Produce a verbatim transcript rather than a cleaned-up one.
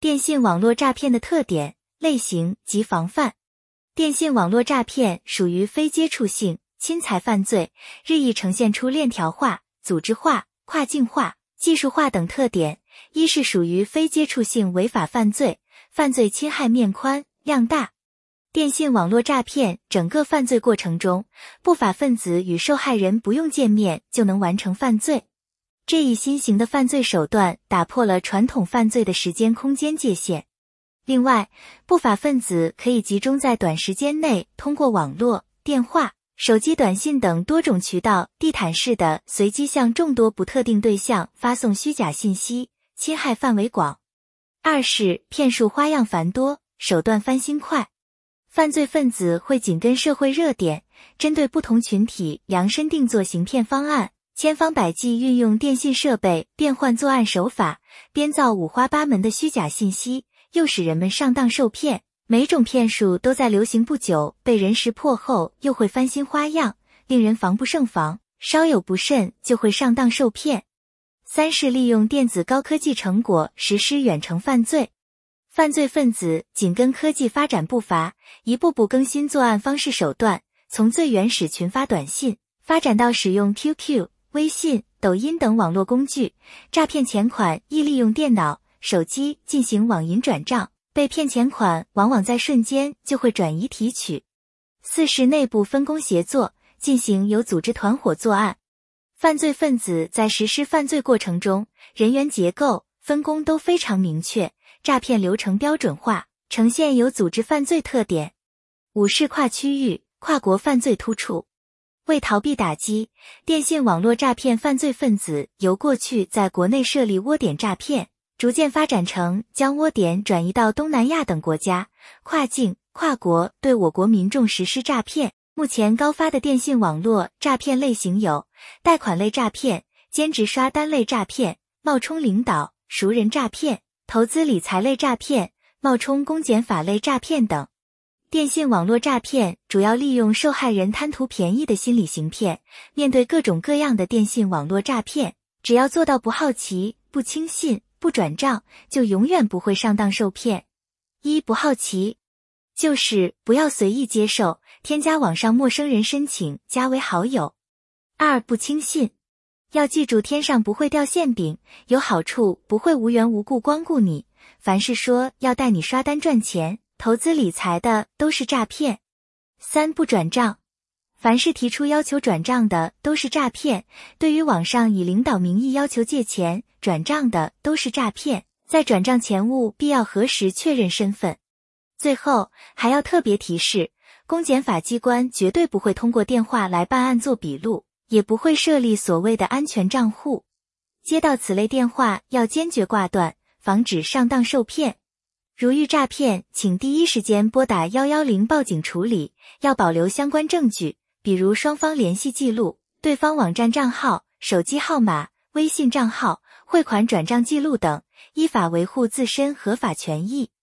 电信网络诈骗的特点、类型及防范。电信网络诈骗属于非接触性侵财犯罪，日益呈现出链条化、组织化、跨境化、技术化等特点。一是属于非接触性违法犯罪，犯罪侵害面宽、量大。电信网络诈骗整个犯罪过程中，不法分子与受害人不用见面就能完成犯罪。这一新型的犯罪手段打破了传统犯罪的时间空间界限。另外，不法分子可以集中在短时间内通过网络、电话、手机短信等多种渠道地毯式的随机向众多不特定对象发送虚假信息，侵害范围广。二是骗术花样繁多，手段翻新快。犯罪分子会紧跟社会热点，针对不同群体量身定做行骗方案，千方百计运用电信设备变换作案手法，编造五花八门的虚假信息，诱使人们上当受骗。每种骗术都在流行不久被人识破后又会翻新花样，令人防不胜防，稍有不慎就会上当受骗。三是利用电子高科技成果实施远程犯罪。犯罪分子紧跟科技发展步伐，一步步更新作案方式手段，从最原始群发短信，发展到使用 Q Q、微信、抖音等网络工具。诈骗钱款亦利用电脑、手机进行网银转账，被骗钱款往往在瞬间就会转移提取。四是内部分工协作，进行有组织团伙作案。犯罪分子在实施犯罪过程中，人员结构、分工都非常明确，诈骗流程标准化，呈现有组织犯罪特点。五是跨区域、跨国犯罪突出。为逃避打击，电信网络诈骗犯罪分子由过去在国内设立窝点诈骗，逐渐发展成将窝点转移到东南亚等国家，跨境、跨国对我国民众实施诈骗。目前高发的电信网络诈骗类型有贷款类诈骗、兼职刷单类诈骗、冒充领导、熟人诈骗、投资理财类诈骗、冒充公检法类诈骗等。电信网络诈骗主要利用受害人贪图便宜的心理行骗，面对各种各样的电信网络诈骗，只要做到不好奇、不轻信、不转账，就永远不会上当受骗。一、不好奇，就是不要随意接受，添加网上陌生人申请加为好友。二、不轻信，要记住天上不会掉馅饼，有好处不会无缘无故光顾你，凡是说要带你刷单赚钱、投资理财的都是诈骗。三、不转账，凡是提出要求转账的都是诈骗，对于网上以领导名义要求借钱、转账的都是诈骗，在转账前务必要核实确认身份。最后还要特别提示，公检法机关绝对不会通过电话来办案做笔录，也不会设立所谓的安全账户。接到此类电话要坚决挂断，防止上当受骗。如遇诈骗，请第一时间拨打一一零报警处理，要保留相关证据，比如双方联系记录、对方网站账号、手机号码、微信账号、汇款转账记录等，依法维护自身合法权益。